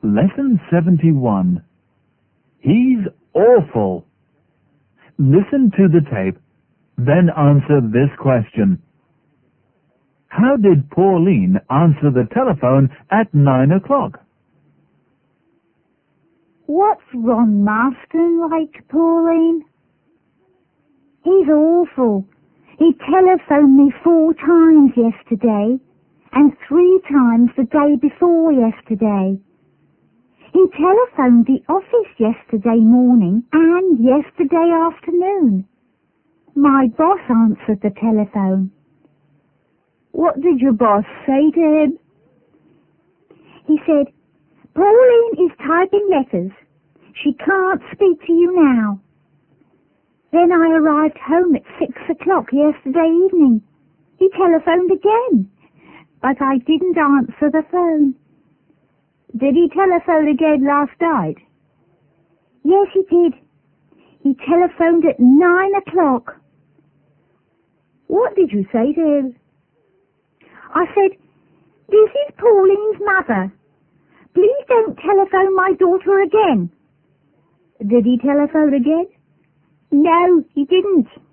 Lesson 71. He's awful. Listen to the tape, then answer this question. How did Pauline answer the telephone at 9 o'clock? What's Ron Marston like, Pauline? He's awful. He telephoned me 4 times yesterday, and 3 times the day before yesterday. He telephoned the office yesterday morning and yesterday afternoon. My boss answered the telephone. What did your boss say to him? He said, Pauline is typing letters. She can't speak to you now. Then I arrived home at 6 o'clock yesterday evening. He telephoned again, but I didn't answer the phone. Did he telephone again last night? Yes, he did. He telephoned at 9 o'clock. What did you say to him? I said, this is Pauline's mother. Please don't telephone my daughter again. Did he telephone again? No, he didn't.